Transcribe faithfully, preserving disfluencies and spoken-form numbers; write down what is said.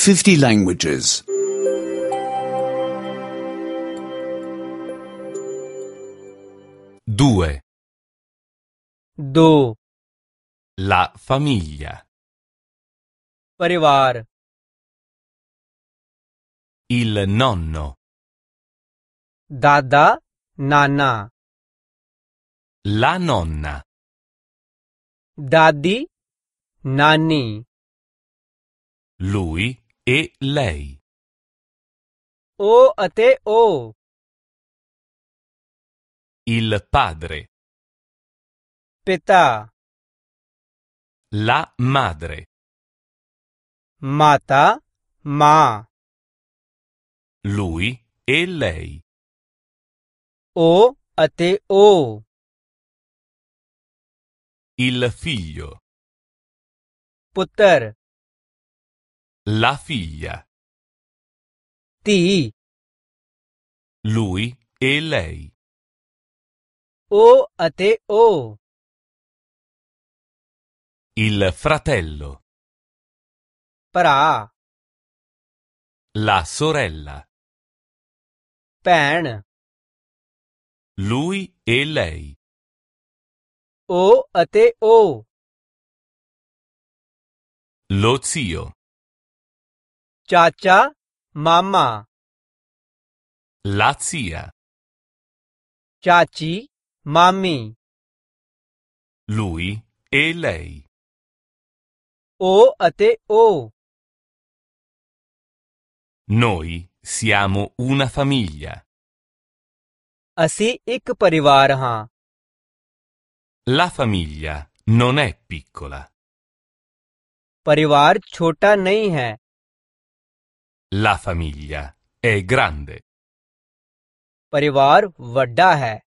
fifty languages. Due. दो. La famiglia. परिवार. Il nonno. दादा नाना. La nonna. दादी नानी. Lui e lei. ओ अते ओ. Il padre. पिता. La madre. माता माँ. Lui e lei. ओ अते ओ. Il figlio. पुत्र. La figlia. धी. Lui e lei. ओ अते ओ. Il fratello. भरा. La sorella. भैन. Lui e lei. ओ अते ओ. Lo zio. चाचा मामा. La zia. चाची मामी. Lui e lei. ओ अते ओ. Noi siamo una famiglia. ਅਸੀਂ ਇੱਕ ਪਰਿਵਾਰ ਹਾਂ. La famiglia non è piccola. परिवार छोटा नहीं है. La famiglia è grande. परिवार ਵੱਡਾ है.